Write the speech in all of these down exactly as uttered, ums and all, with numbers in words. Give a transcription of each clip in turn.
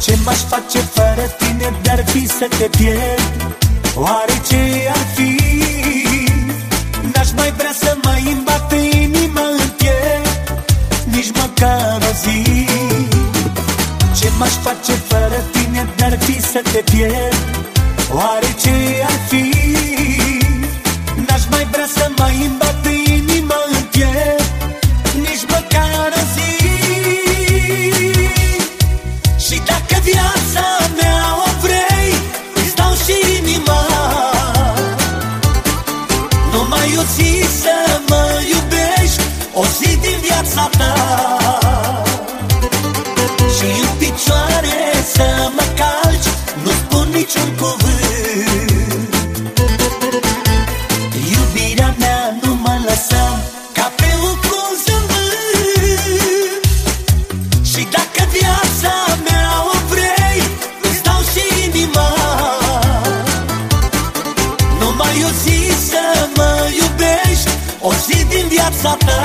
Ce m-aș face fără tine, de-ar fi să te pierd? Oare ce ar fi? N-aș mai vrea să mai îmi bată inima în piept, nici măcar o zi. Ce m-aș face fără tine, de-ar fi să te pierd? Oare ce ar fi? N-aș mai vrea să mai îmi bată inima în piept, nici măcar o zi. Și dacă viața mea o vrei, îți dau și inima. Numai o zi să mă iubești, o zi din viața ta. Și în picioare să mă calci, nu spun niciun cuvânt. Iubirea mea nu mă lăsa ca pe un frunz în vânt. Și dacă viața mea o vrei, îți dau și inima. Numai o zi să mă iubești, o zi din viața ta.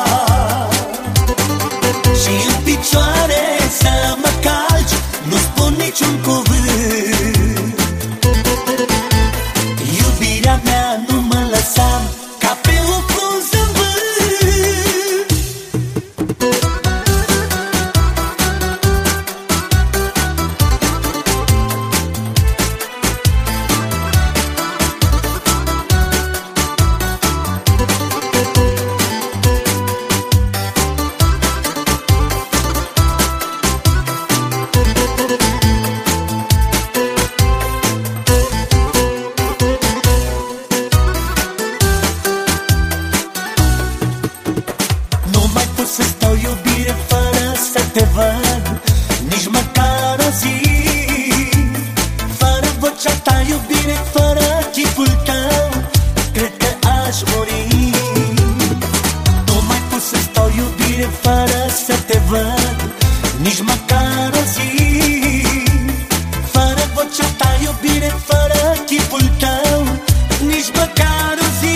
Și în picioare să mă calci, nu spun niciun cuvânt. Iubirea mea nu mă lăsa ca pe un frunz în vânt. Să stau, iubire, fără să te văd, nici măcar o zi. Fără vocea ta, iubire, fără chipul tău, cred că aș muri. Nu mai pot să stau, iubire, fără să te văd, nici măcar o zi. Fără vocea ta, iubire, fără chipul tău, nici măcar o zi.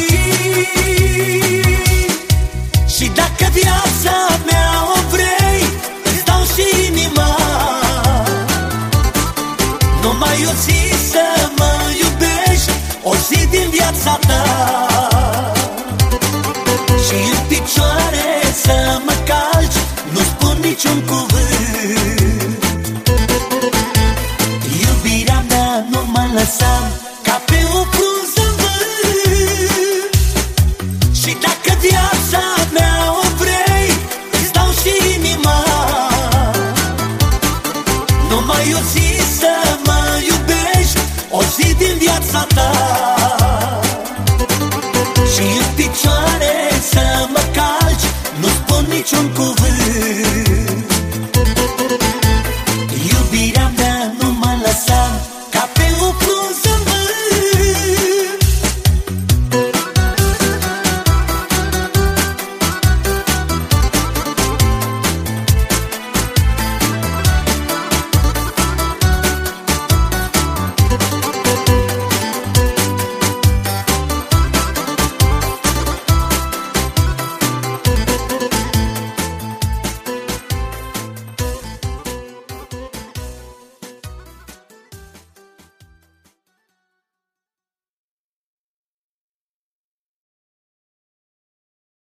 Și dacă viața mea o vrei, îți dau și inima. Numai o zi să mă iubești, o zi din viața ta. Și în picioare să mă calci, nu spun niciun cuvânt. Iubirea mea nu mă lăsa ca pe un frunz în vânt. Și dacă viața mea o vrei, îți dau și inima. Numai o zi să mă iubești, o zi din viața ta. Și în picioare să mă calci, nu spun niciun cuvânt.